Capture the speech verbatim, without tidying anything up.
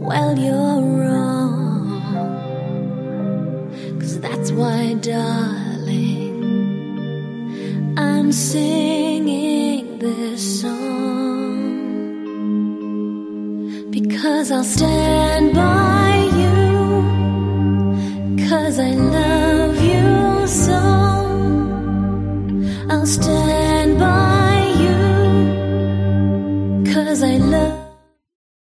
well, you're wrong. 'Cause that's why, darling, I'm singing this song. Because I'll stand by you, 'cause I love